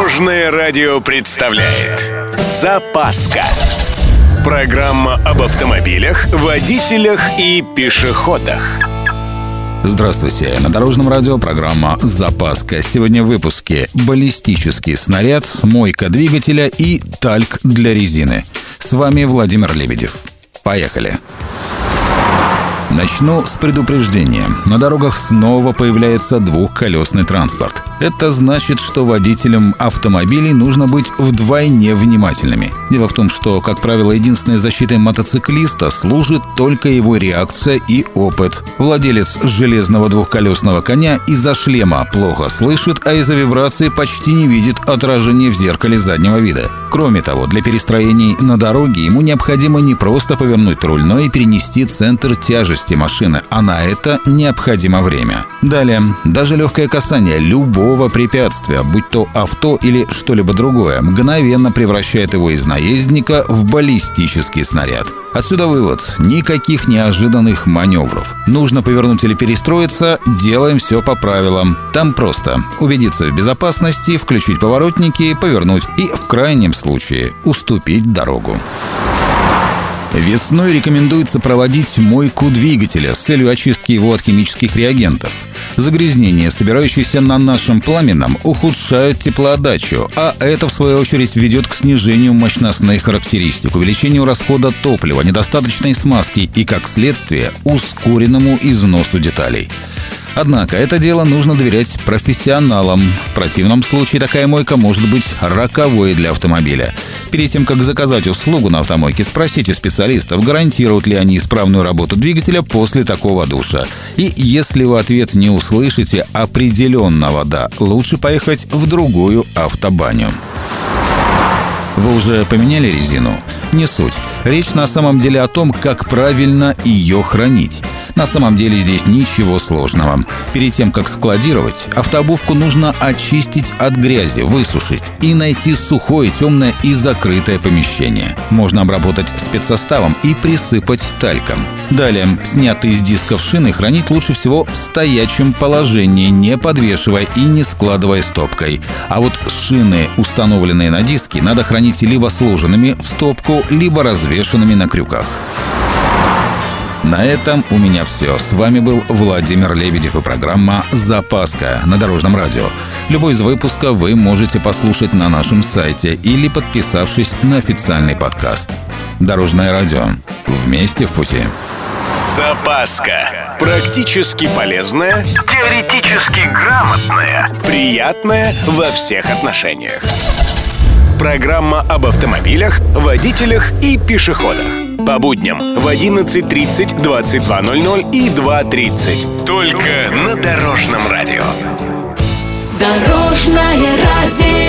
Дорожное радио представляет «Запаска». Программа об автомобилях, водителях и пешеходах. Здравствуйте, на Дорожном радио программа «Запаска». Сегодня в выпуске баллистический снаряд, мойка двигателя и тальк для резины. С вами Владимир Лебедев. Поехали! Начну с предупреждения. На дорогах снова появляется двухколесный транспорт. Это значит, что водителям автомобилей нужно быть вдвойне внимательными. Дело в том, что, как правило, единственной защитой мотоциклиста служит только его реакция и опыт. Владелец железного двухколесного коня из-за шлема плохо слышит, а из-за вибрации почти не видит отражение в зеркале заднего вида. Кроме того, для перестроений на дороге ему необходимо не просто повернуть руль, но и перенести центр тяжести машины, а на это необходимо время. Далее, даже легкое касание любого препятствия, будь то авто или что-либо другое, мгновенно превращает его из наездника в баллистический снаряд. Отсюда вывод: никаких неожиданных маневров. Нужно повернуть или перестроиться, делаем все по правилам. Там просто убедиться в безопасности, включить поворотники, повернуть и, в крайнем случае, уступить дорогу. Весной рекомендуется проводить мойку двигателя с целью очистки его от химических реагентов. Загрязнения, собирающиеся на нашем пламенном, ухудшают теплоотдачу, а это, в свою очередь, ведет к снижению мощностных характеристик, увеличению расхода топлива, недостаточной смазки и, как следствие, ускоренному износу деталей. Однако это дело нужно доверять профессионалам. В противном случае такая мойка может быть роковой для автомобиля. Перед тем, как заказать услугу на автомойке, спросите специалистов, гарантируют ли они исправную работу двигателя после такого душа. И если вы ответ не услышите определенного «да», лучше поехать в другую автобаню. Вы уже поменяли резину? Не суть. Речь на самом деле о том, как правильно ее хранить. На самом деле здесь ничего сложного. Перед тем, как складировать, автобувку нужно очистить от грязи, высушить и найти сухое, темное и закрытое помещение. Можно обработать спецсоставом и присыпать тальком. Далее, снятые с дисков шины хранить лучше всего в стоячем положении, не подвешивая и не складывая стопкой. А вот шины, установленные на диски, надо хранить либо сложенными в стопку, либо развешанными на крюках. На этом у меня все. С вами был Владимир Лебедев и программа «Запаска» на Дорожном радио. Любой из выпусков вы можете послушать на нашем сайте или подписавшись на официальный подкаст. Дорожное радио. Вместе в пути. Запаска. Практически полезная, теоретически грамотная, приятная во всех отношениях. Программа об автомобилях, водителях и пешеходах. По будням в 11:30, 22:00 и 2:30. Только на Дорожном радио. Дорожное радио.